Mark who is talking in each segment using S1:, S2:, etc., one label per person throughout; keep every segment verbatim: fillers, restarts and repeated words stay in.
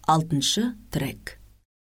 S1: Алтыншы трек.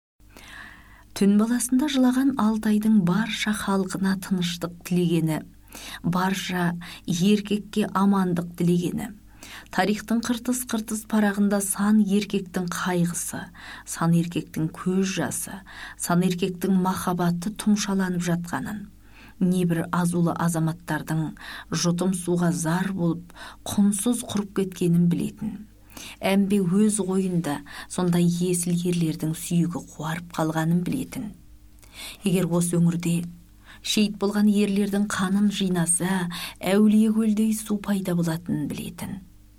S1: Түн баласында жылаған Алтайдың барша халқына тыныштық тілегені, барша еркекке амандық тілегені. Тарихтың қыртыс-қыртыс парағында сан еркектің қайғысы, сан еркектің көз жасы, сан еркектің махаббаты тұмшаланып жатқанын, небір азулы азаматтардың жұтым суға зар болып, құнсыз құрып кеткенін білетін. Әмбе өз ойында сондай есіл ерлердің сүйегі қуарып қалғанын білетін. Егер осы өңірде шейіт болған ерлердің қанын жинаса, әулие көлдей су пайда болатынын білетін.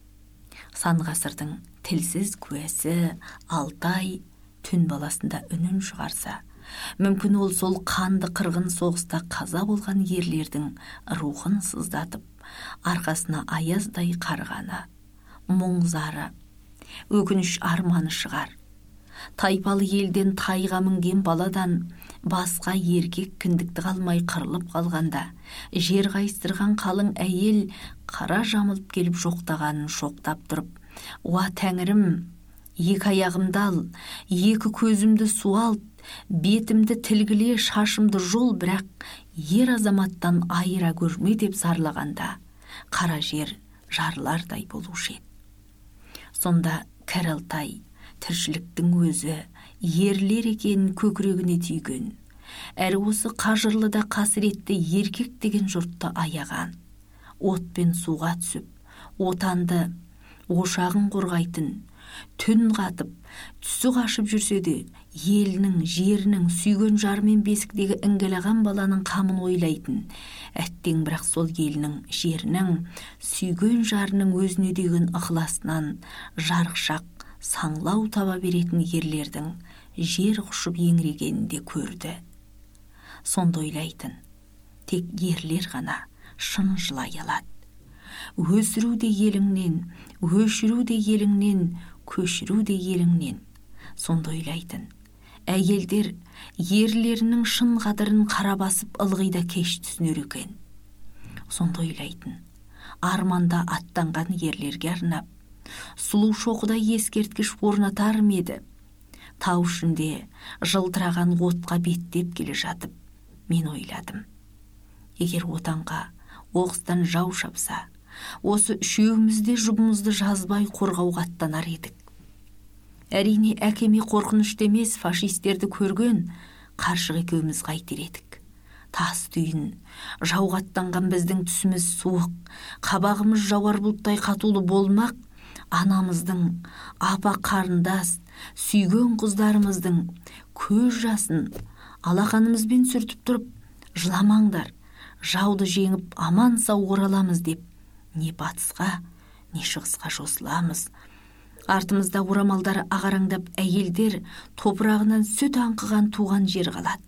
S1: Сан ғасырдың тілсіз куәсі Алтай түн баласында үнін шығарса, мүмкін ол сол қанды қырғын соғыста қаза болған ерлердің рухын сыздатып, арқасына аяздай қарғаны, мұң-зары, өкініш арманы шығар. Тайпалы елден тайға мінген баладан басқа еркек кіндікті қалмай қырылып қалғанда, жер қайыстырған қалың әйел қара жамылып келіп жоқтағанын шоқтап тұрып, «Уа тәңірім, екі аяғымды ал, екі көзімді суалт, бетімді тілгіле, шашымды жол, бірақ ер азаматтан айыра көрме» деп зарлағанда, қара жер жарылардай болушы еді. Сонда кәрі Алтай тіршіліктің өзі ерлер екенін көкірегіне түйген, әрі осы қажырлы да қасіретті еркек деген жұртты аяған, от пен суға түсіп, отанды, ошағын қорғайтын, түн қатып, түсі қашып жүрсе де, елінің, жерінің, сүйген жармен бесіктегі іңгәлаған баланың қамын ойлайтын, әттең бірақ сол елінің, жерінің, сүйген жарының өзіне деген ықыласынан жарықшақ саңлау таба беретін ерлердің жер құшып еңірегенінде көрді. Сонда ойлайтын, тек ерлер ғана шын жылай алады. Өсіру де еліңнен, өшіру де еліңнен, көшіру де еліңнен. Сонда ойлайтын, әйелдер ерлерінің шын қадірін қара басып ылғида кеш түсінер екен. Сонда ойлайтын, арманда аттанған ерлерге арнап, сұлу шоқыдай ескерткіш орнатар ма еді? Тау ішінде жылтыраған отқа беттеп келе жатып, мен ойладым. Егер отанға оғыстан жау шапса, осы үшеумізде жұбымызды жазбай қорғауға аттанар едік. Әрине әкеме қорқынышты емес фашистерді көрген, қаршық екеуміз қайтер едік. Тас түйін, жауға аттанған біздің түсіміз суық, қабағымыз жауар бұлттай қатулы болмақ, анамыздың, апа қарындас, сүйген қыздарымыздың көз жасын алақанымызбен сүртіп тұрып, жыламаңдар, жауды жеңіп аман сау ораламыз деп, не батысқа, не шығысқа жосыламыз. Артымызда орамалдары ағараңдап әйелдер топырағынан сүт аңқыған туған жер қалады.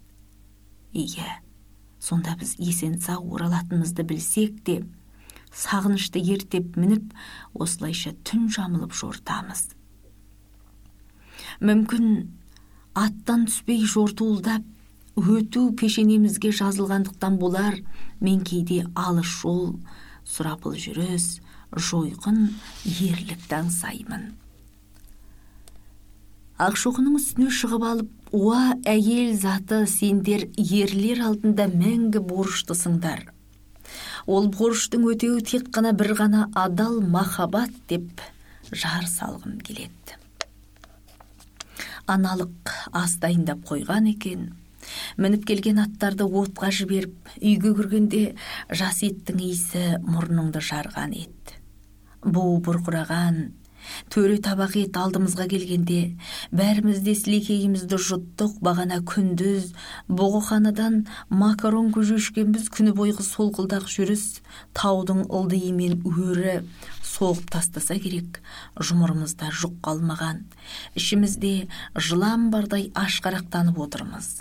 S1: Ие, сонда біз есен сау оралатынымызды білсек те, сағынышты ертеп мініп, осылайша түн жамылып жортамыз. Мүмкін аттан түспей жортуылдап, өту пешенемізге жазылғандықтан болар, мен кейде алыс жол, сұрапыл жүріс, жойқын ерлікті аңсаймын. Ақшоқының үстіне шығып алып, «Уа әйел заты, сендер ерлер алдында мәңгі борыштысыңдар. Ол борыштың өтеуі тек қана бір ғана адал махаббат» деп жар салғым келеді. Аналық ас дайындап қойған екен. Мініп келген аттарды отқа жіберіп, үйге кіргенде жас еттің иісі мұрныңды жарған ет. Буы бұрқыраған төре табақ ет алдымызға келгенде, бәрімізде сілекейімізді жұттық, бағана күндіз бұғықанадан макарон көжешкенбіз, күні бойғы солқылдақ жүріс, таудың ылдиымен өрі соғып тастаса керек, жұмырымызда жұқ қалмаған, ішімізде жылан бардай ашқарақтанып отырмыз.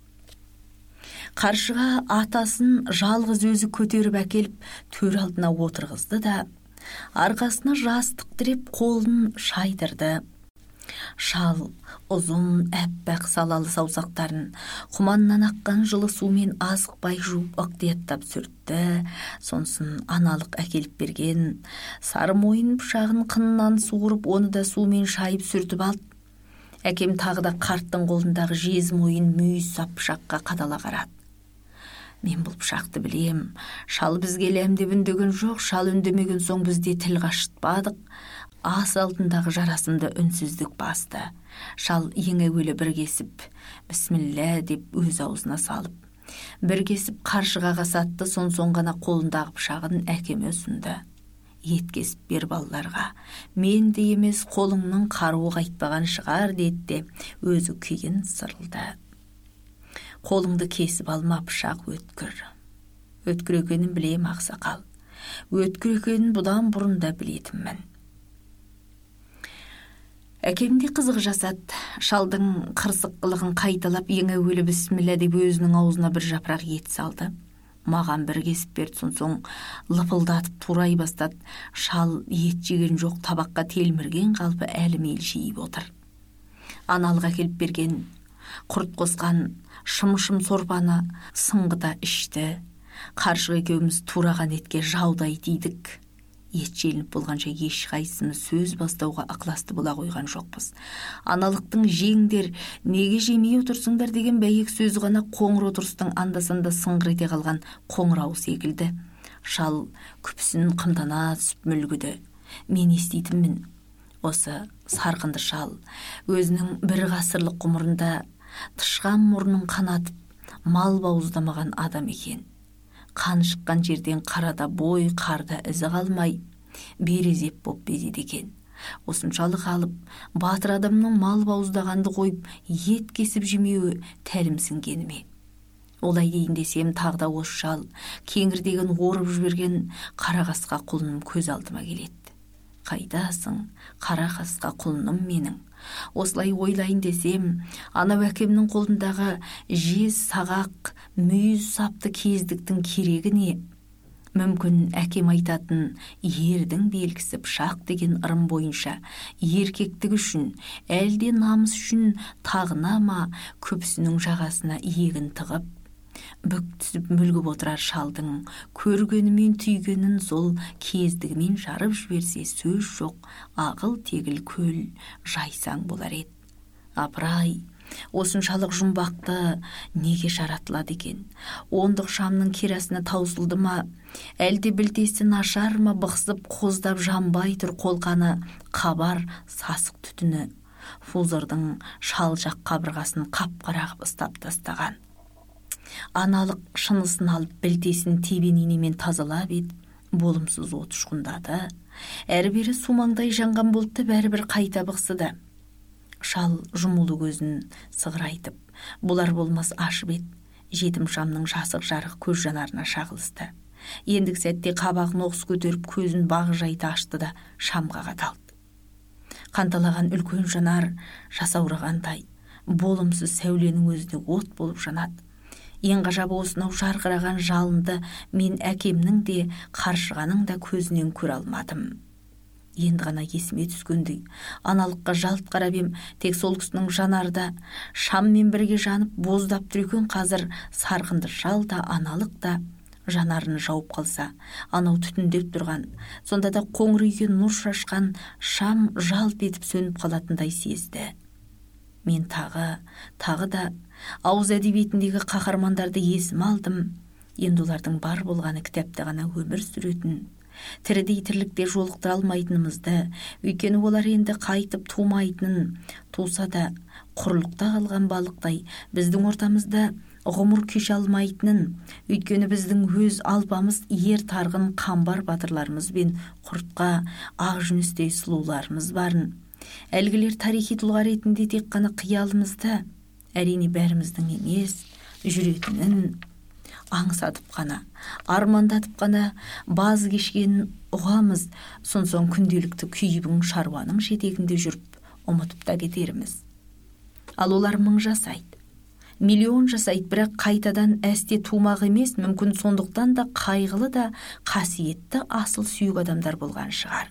S1: Қаршыға атасын жалғыз өзі көтеріп әкеліп, төр алдына отырғызды да, арқасына жастық тіреп қолын шайдырды. Шал ұзын әппақ салалы саусақтарын құманнан аққан жылы сумен азықпай жуып ықтияттап сүртті. Сонсын аналық әкеліп берген сары мойын пышағын қынынан суырып, оны да сумен шайып сүртіп алды. Әкем тағы да қарттың қолындағы жез мойын мүйіз сап пышаққа қадала қарады. Мен бұл пышақты білем. Шал бізге ләм деп үндеген жоқ. Шал үндемеген соң бізде тіл қашытпадық. Ас алдындағы жарасымды үнсіздік басты. Шал ең әуелі бір кесіп, бісміллә деп өз аузына салып, бір кесіп қаршығаға сатты, сон соң ғана қолындағы пышағын әкеме ұсынды. Ет кесіп бер балаларға. Мен де емес, қолыңның қаруы қайтпаған шығар деді де өзі күйін сырылды. Қолыңды кесіп алма, пышақ өткір. Өткір екенін білем, ақсақал. Өткір екенін бұдан бұрын да білетінмін. Әкемде қызық жасады. Шалдың қырсық қылығын қайталап, ең әуелі бісміллә деп өзінің аузына бір жапырақ ет салды. Маған бір кесіп берді, сон соң лыпылдатып турай бастады. Шал ет жеген жоқ, табаққа телмірген қалпы әлі мелшиіп отыр. Аналық әкеліп берген құрт қосқан шым-шым сорпаны сыңғыта ішті. Қаршық екеуміз тураған етке жаудай тидік. Ет желініп болғанша ешқайсымыз сөз бастауға ықыласты бола қойған жоқпыз. Аналықтың жеңдер, неге жемей отырсыңдар деген бәйек сөз ғана қоңыр отырыстың анда-санда сыңғыр ете қалған қоңырау секілді. Шал күпісін қымтана түсіп мүлгіді. Мен еститінмін. Осы сарқынды шал өзінің бір ғасырлық ғұмырында тышқан мұрнын қанатып, мал бауыздамаған адам екен. Қан шыққан жерден қарада бой, қарда ізі қалмай, березеп боп безеді екен. Осыншалық алып, батыр адамның мал бауыздағанды қойып, ет кесіп жемеуі тәлімсінгені ме? Олай дейін десем, тағда осы шал кеңірдегін орып жіберген қара қасқа құлыным көз алдыма келеді. Қайдасың, қара қасқа құлыным менің? Осылай ойлайын десем, анау әкемнің қолындағы жез сағақ, мүйіз сапты кездіктің керегі не? Мүмкін әкем айтатын ердің белгісі пышақ деген ырым бойынша еркектік үшін, әлде намыс үшін тағына ма күпісінің жағасына иегін тығып, бүк түсіп мүлгіп отырар шалдың көргенімен түйгенін сол кездігімен жарып жіберсе сөз жоқ, ағыл тегіл көл жайсаң болар еді. Апырай, осыншалық жұмбақты неге жаратылады екен? Ондық шамның керасына таусылды ма, әлде білтесі нашар ма, бықсып қоздап жанбай тұр қолқаны қабар сасық түтіні фузырдың шал жақ қабырғасын қап-қарағып ыстап тастаған. Аналық шынысын алып білтесін тебенінемен тазалап еді, болымсыз от ұшқындады. Әрі-бері сумаңдай жанған болыпты, бәрібір қайта бықсыды. Шал жұмулы көзін сығырайтып, бұлар болмас ашып еді. Жетім шамның жасық жарық көз жанарына шағылысты. Ендік сәтте қабағын оқыс көтеріп көзін бағжайта ашты да шамға қадалды. Қанталаған үлкен жанар жасаурағандай, болымсыз сәуленің өзіне от болып жанады. Ең ғажабы осынау жарқыраған жалынды мен әкемнің де қаршығаның да көзінен көре алмадым. Енді ғана есіме түскендей, аналыққа жалт қарап ем, тек сол кісінің жанарда шаммен бірге жанып боздап тұр екен. Қазір сарқынды шал да аналық да жанарын жауып қалса, анау түтіндеп тұрған, сонда да қоңыр үйге нұр шашқан шам жалт етіп сөніп қалатындай сезді. Мен тағы, тағы да ауыз әдебиетіндегі қаһармандарды есіме алдым. Енді олардың бар болғаны кітапта ғана өмір сүретін, тірідей тірлікте жолықтыра алмайтынымызды, өйткені олар енді қайтып тумайтынын, туса да құрлықта қалған балықтай біздің ортамызда ғұмыр кеше алмайтынын, өйткені біздің өз албамыз ер тарғын қамбар батырларымыз бен құртқа ақ жүністей сұлуларымыз барын, әлгілер тарихи тұлға ретінде тек қана қиялымызда, әрине бәріміздің емес, жүретінін аңсатып қана, армандатып қана баз кешкенін ұғамыз. Сон соң күнделікті күйбің шаруаның жетегінде жүріп ұмытып та кетеріміз. Ал олар мың жасайды, миллион жасайды, бірақ қайтадан әсте тумақ емес, мүмкін сондықтан да қайғылы да қасиетті асыл сүйік адамдар болған шығар.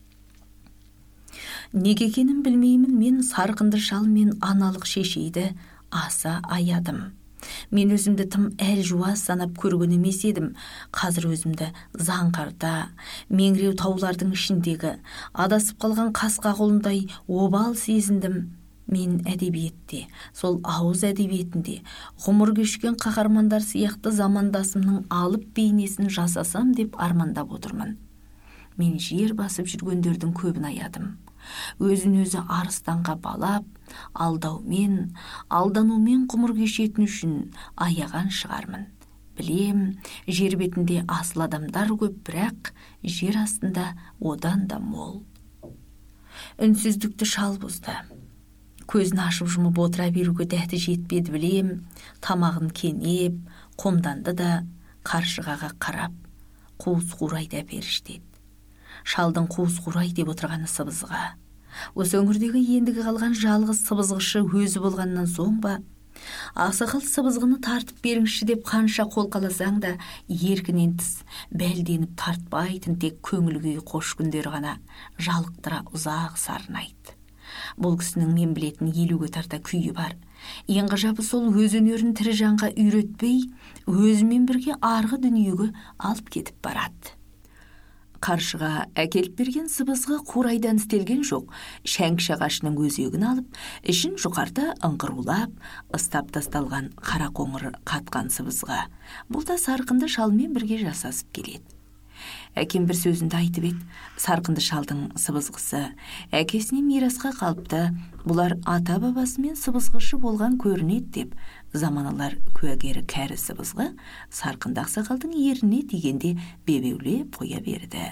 S1: Неге екенін білмеймін, мен сарқынды шал мен аналық шешейді аса аядым. Мен өзімді тым әлжуаз санап көрген емес едім. Қазір өзімді заңқарда, меңіреу таулардың ішіндегі адасып қалған қасқа құлындай обал сезіндім. Мен әдебиетте, сол ауыз әдебиетінде ғұмыр кешкен қаһармандар сияқты замандасымның алып бейнесін жасасам деп армандап отырмын. Мен жер басып жүргендердің көбін аядым. Өзін өзі арыстанға балап, алдаумен, алданумен ғұмыр кешетін үшін аяған шығармын. Білем, жер бетінде асыл адамдар көп, бірақ жер астында одан да мол. Үнсіздікті шал бұзды. Көзін ашып жұмып отыра беруге дәті жетпеді, білем. Тамағын кенеп, қомданды да қаршығаға қарап, қуыс қурайда періштеді. Шалдың қуыс қурай деп отырғаны сыбызға. Осы өңірдегі ендігі қалған жалғыз сыбызғышы өзі болғаннан соң ба, ақсақал сыбызғыны тартып беріңші деп қанша қол қаласаң да, еркінен тыс бәлденіп тартпайтын тек көңіл күй қош күндер ғана жалықтыра ұзақ сарнайды. Бұл кісінің мен білетін елуге тарта күйі бар. Ең ғажабы сол өз өнерін тірі жанға үйретпей, өзімен бірге арғы дүниеге алып кетіп барады. Қаршыға әкеліп берген сыбызғы қурайдан істелген жоқ. Шәңкіш ағашының өзегін алып, ішін жұқарта ыңғырулап, ыстап тасталған қара қоңыр қатқан сыбызға. Бұл да Сарқынды шалмен бірге жасасып келеді. Әкем бір сөзінде айтып еді, Сарқынды шалдың сыбызғысы әкесіне мирасқа қалыпты, бұлар ата-бабасымен сыбызғышы болған көрінеді деп. Заманалар куәгері кәрі сыбызғы Сарқынды ақсақалдың еріне тигенде бебеулеп қоя берді.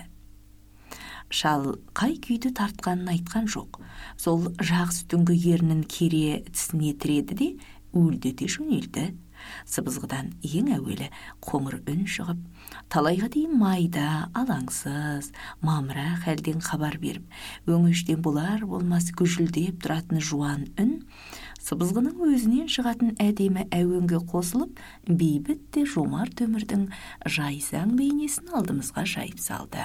S1: Шал қай күйді тартқанын айтқан жоқ. Сол жақ сүтінгі ерінің кере тісіне тіреді де өлдете жөнелді. Сыбызғыдан ең әуелі қоңыр үн шығып, талайға дейін майда, алаңсыз, мамыра хәлден хабар беріп, өңештен болар болмас күжілдеп тұратын жуан үн, сыбызғының өзінен шығатын әдемі әуенге қосылып, бейбіт те жомарт өмірдің жайсаң бейнесін алдымызға жайып салды.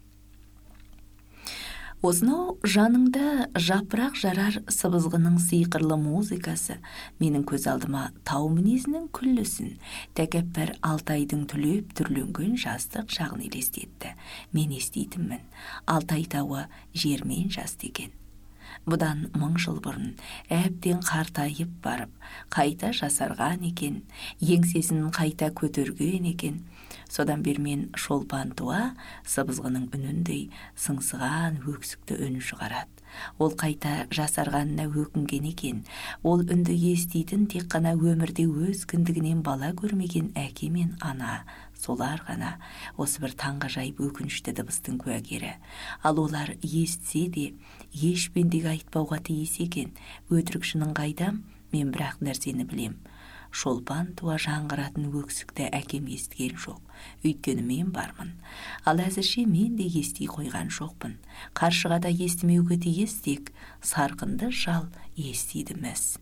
S1: Осынау жаныңда жапырақ жарар сыбызғының сиқырлы музыкасы менің көз алдыма тау мінезінің күллісін, тәкәппар Алтайдың түлеп түрленген жастық шағын елестетті. Мен естейтінмін, Алтай тауы жермен жасты екен. Бұдан мың жыл бұрын әбден қартайып барып, қайта жасарған екен, еңсесін қайта көтерген екен. Содан бермен шолпан туа сыбызғының үніндей сыңсыған өксікті үн шығарады. Ол қайта жасарғанына өкінген екен. Ол үнді естейтін тек қана өмірде өз кіндігінен бала көрмеген әке мен ана, солар ғана осы бір таңғажайып өкінішті дыбыстың куәгері. Ал олар естісе де еш пендеге айтпауға тиіс екен. Өтірікшінің қайдам, мен бірақ нәрсені білем. Шолпан туа жаңғыратын өксікті әкем естіген жоқ. Өйткені мен бармын. Ал әзірше мен де ести қойған жоқпын. Қаршыға да естімеуге тиіс, тек Сарқынды шал естидіміз.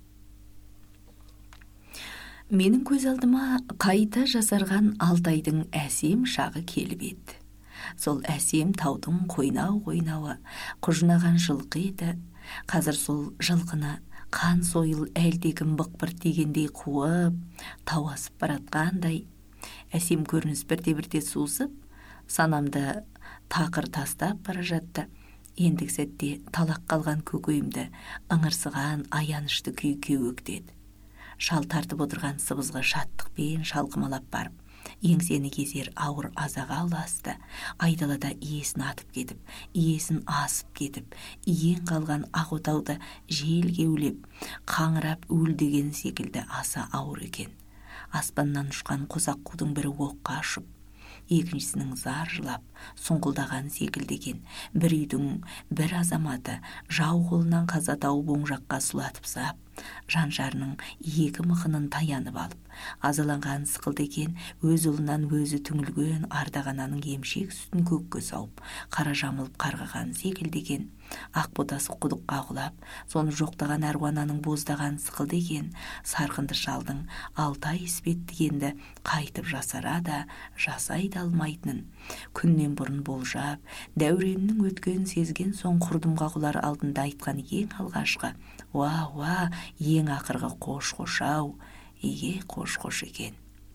S1: Менің көз алдыма қайта жасарған Алтайдың әсем шағы келіп еді. Сол әсем таудың қойнау-қойнауы құжынаған жылқы еді. Қазір сол жылқыны қан сойыл әлдегім бұқпыр дегендей қуып, тауасып баратқандай, әсем көрініс бірте-бірте сусып, санамды тақыр тастап бара жатты. Ендік сәтте талақ қалған көкейімді ыңырсыған аянышты күй кеуектеді. Шал тартып отырған сыбызғы шаттықпен шалқымалап барып, еңсені кезер ауыр азаға ұласты. Айдалада иесін атып кетіп, иесін асып кетіп, иен қалған ақ отауды жел кеулеп, қаңырап өлдеген секілді аса ауыр екен. Аспаннан ұшқан қосақ қудың бірі оққа ұшып, екіншісінің зар жылап, сұңқылдаған секілді екен. Бір үйдің бір азаматы жау қолынан қаза тауып оң жаққа сұлатып сап, жанжарының екі мықынын таянып алып, азаланған сықылды екен, өз ұлынан өзі түңілген ардаған ананың емшек сүтін көкке сауып, қара жамылып қарғаған секілді екен. Ақ ботасы құдыққа құлап, соны жоқтаған әруананың боздаған сықылды екен. Сарқынды шалдың Алтай іспеттігенді қайтып жасара да, жасай да алмайтынын күннен бұрын болжап, дәуреннің өткенін сезген соң құрдымға құлар алдында айтқан ең алғашқы уа-уа, ең ақырғы қош-қошау, еге қош-қош екен.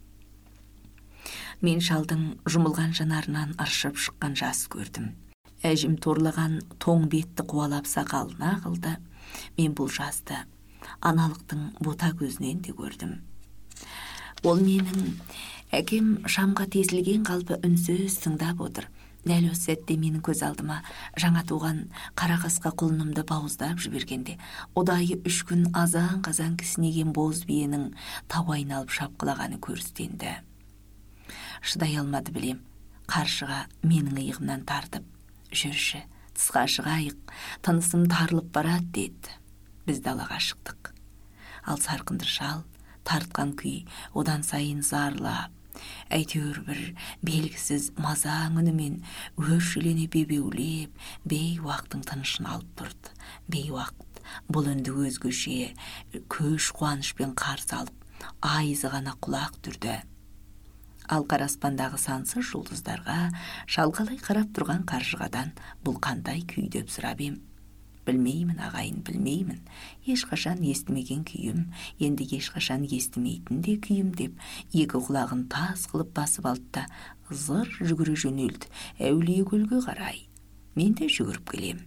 S1: Мен шалдың жұмылған жанарынан ыршып шыққан жас көрдім. Әжім торлаған тоң бетті қуалап сақалына қылды. Мен бұл жазды аналықтың бота көзінен де көрдім. Ол менің әкем шамға тесілген қалпы үнсіз тыңдап отыр. Дәл осы сәтте менің көз алдыма жаңа туған қара қасқа құлынымды бауыздап жібергенде, ұдайы үш күн азан-қазан кісінеген боз биенің тау айналып шапқылағаны көрістенді. Шыдай алмады білем. Қаршыға менің иығымнан тартып, жүрші, тысқа шығайық, тынысым тарылып барады деді. Біз далаға шықтық. Ал сарқынды шал тартқан күй одан сайын зарлап, әйтеуір бір белгісіз мазаң үнімен өршелене бебеулеп, бейуақтың тынышын алып тұрды. Бейуақт бұл үнді өзгеше көш қуанышпен қарсы алып, айызы ғана құлақ түрді. Ал қара аспандағы сансыз жұлдыздарға шалқалай қарап тұрған қаршығадан бұл қандай күй деп сұрап ем. Білмеймін, ағайын, білмеймін. Ешқашан естімеген күйім, енді ешқашан естімейтін де күйім деп, екі құлағын тас қылып басып алды да, зыр жүгіре жөнелді әулие көлге қарай. Мен де жүгіріп келем.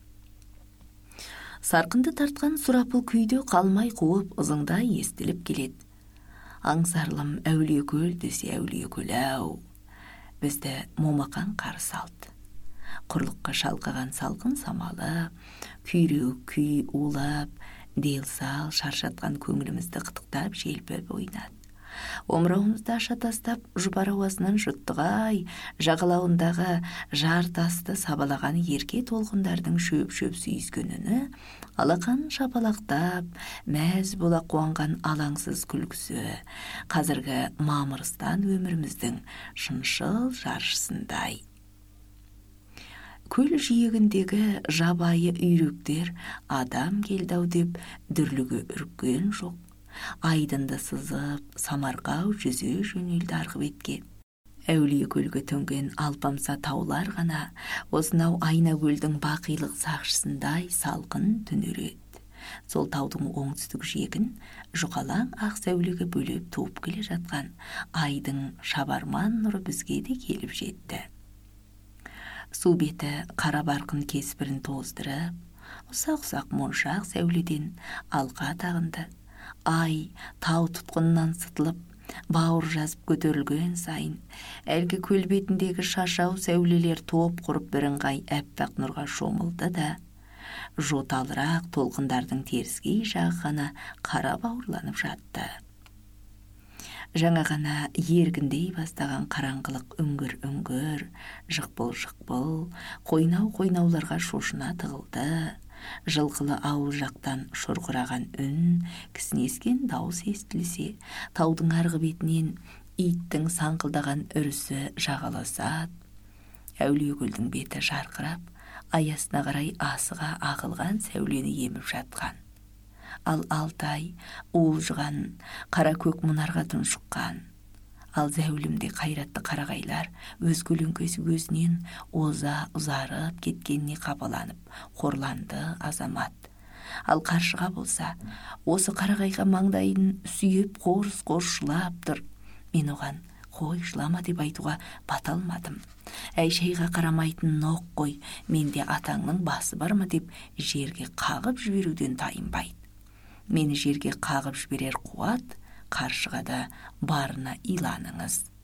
S1: Сарқынды тартқан сұрапыл күйде қалмай қуып ызыңда естіліп келеді. Аңсарлым әулие көл десе әулие көл әу. Бізді момақан қарсы алды. Құрлыққа шалқаған салқын самалы, күйреу күй улап, делсал шаршатқан көңілімізді қытықтап желпіп ойнады. Омырауымызды аша тастап, жұпар ауасынан жұттығай, жағалауындағы жар тасты сабалаған ерке толқындардың шөп-шөп сүйіскеніні, алақан шапалақтап, мәз бола қуанған алаңсыз күлкісі, қазіргі мамырыстан өміріміздің шыншыл жаршысындай. Көл жиегіндегі жабайы үйректер адам келдау деп дүрлігі үріккен жоқ. Айдынды сызып, самарқау жүзе жөнелді арғы бетке. Әулие көлге төнген алпамса таулар ғана осынау айна көлдің бақилық сақшысындай салқын түнереді. Сол таудың оңтүстік жиегін жұқалаң ақ сәулеге бөлеп туып келе жатқан айдың шабарман нұры бізге де келіп жетті. Су беті қара барқын кеспірін тоздырып, ұсақ-ұсақ моншақ сәуледен алқа тағынды. Ай тау тұтқыннан сытылып, бауыр жазып көтерілген сайын, әлгі көл бетіндегі шашау сәулелер топ құрып бірыңғай әппақ нұрға шомылды да, жоталырақ толқындардың теріскей жағы ғана қара бауырланып жатты. Жаңа ғана ергіндей бастаған қараңғылық үңгір-үңгір, жықпыл-жықпыл, қойнау-қойнауларға шошына тығылды. Жылқылы ауыл жақтан шұрқыраған үн, кісінескен дауыс естілсе, таудың арғы бетінен иттің саңқылдаған үрісі жағаласады. Әулие көлдің беті жарқырап, аясына қарай асыға ағылған сәулені еміп жатқан. Ал алтай уылжыған қара көк мұнарға тұншыққан. Ал зәулімде қайратты қарағайлар өз көлеңкесі өзінен оза ұзарып кеткеніне қапаланып, қорланды азамат. Ал қаршыға болса, осы қарағайға маңдайын сүйеп қорыс-қорыс жылап тұр. Мен оған қой жылама деп айтуға бата алмадым. Әй шайға қарамайтын ноқ қой, менде атаңның басы бар ма деп жерге қағып жіберуден тайынбайды. Мені жерге қағып жіберер қуат, қаршығада барына иланыңыз.